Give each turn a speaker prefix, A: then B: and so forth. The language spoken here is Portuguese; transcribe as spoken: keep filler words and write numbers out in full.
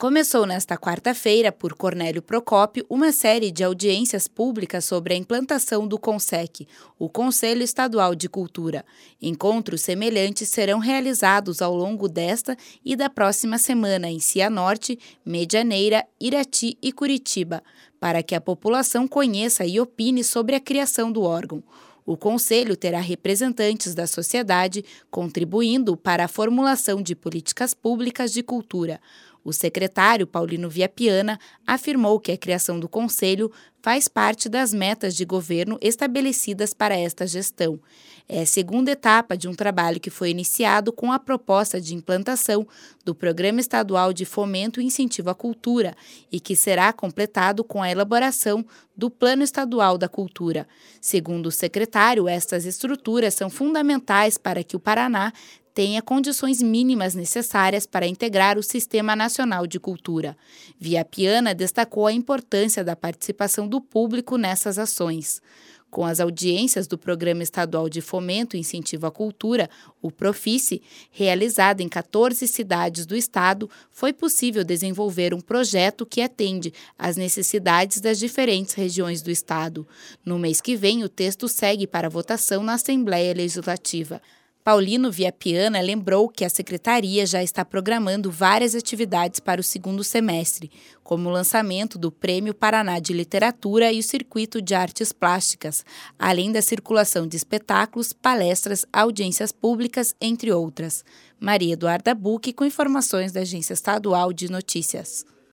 A: Começou nesta quarta-feira, por Cornélio Procópio, uma série de audiências públicas sobre a implantação do CONSEC, o Conselho Estadual de Cultura. Encontros semelhantes serão realizados ao longo desta e da próxima semana em Cianorte, Medianeira, Irati e Curitiba, para que a população conheça e opine sobre a criação do órgão. O Conselho terá representantes da sociedade contribuindo para a formulação de políticas públicas de cultura. O secretário Paulino Viapiana afirmou que a criação do Conselho faz parte das metas de governo estabelecidas para esta gestão. É a segunda etapa de um trabalho que foi iniciado com a proposta de implantação do Programa Estadual de Fomento e Incentivo à Cultura e que será completado com a elaboração do Plano Estadual da Cultura. Segundo o secretário, estas estruturas são fundamentais para que o Paraná tenha condições mínimas necessárias para integrar o Sistema Nacional de Cultura. Viapiana destacou a importância da participação do público nessas ações. Com as audiências do Programa Estadual de Fomento e Incentivo à Cultura, o Profice, realizado em quatorze cidades do estado, foi possível desenvolver um projeto que atende às necessidades das diferentes regiões do estado. No mês que vem, o texto segue para votação na Assembleia Legislativa. Paulino Viapiana lembrou que a Secretaria já está programando várias atividades para o segundo semestre, como o lançamento do Prêmio Paraná de Literatura e o Circuito de Artes Plásticas, além da circulação de espetáculos, palestras, audiências públicas, entre outras. Maria Eduarda Bucchi, com informações da Agência Estadual de Notícias.